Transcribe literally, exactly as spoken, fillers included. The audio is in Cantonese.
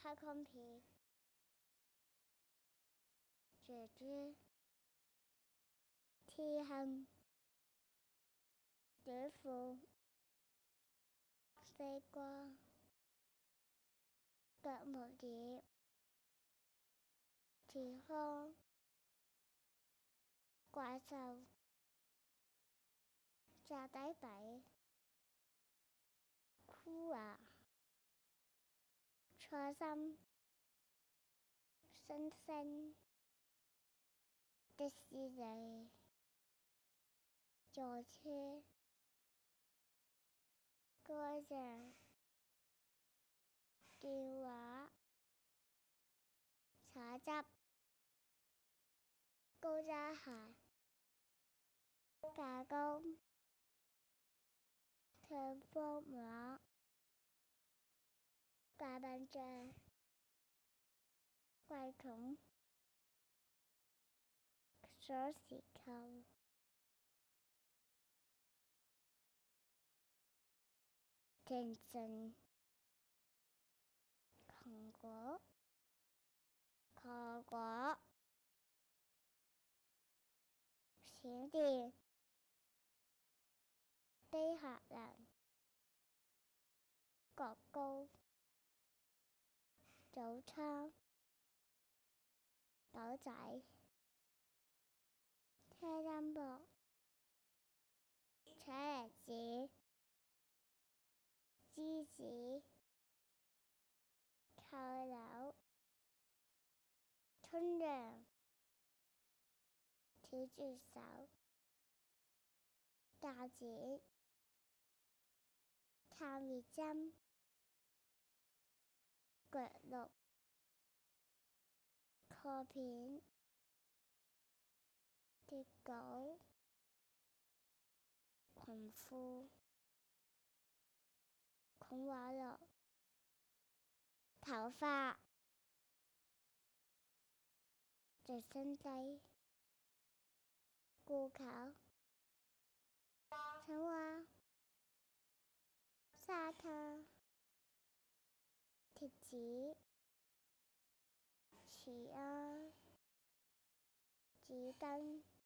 开空皮，姐姐天空，短褲，西瓜，腳毛葉，天空，怪獸，炸底底，箍牙，菜心，星星，迪士尼，坐車，歌唱，電話，茶汁，高踭鞋，架高，唱風話，大笨象，櫃桶，鎖匙扣，甜橙，蘋果，蘋果，閃電，機械人，角糕，早餐，狗仔，聽音樂，車厘子，芝士，扣柳，春陽，跳住手，鉸剪，探熱針，腳綠，錯片，鐵稿，裙褲，孔華樂，頭髮，直升機，咕球，青蛙，沙灘，貼紙，匙羹，紙巾。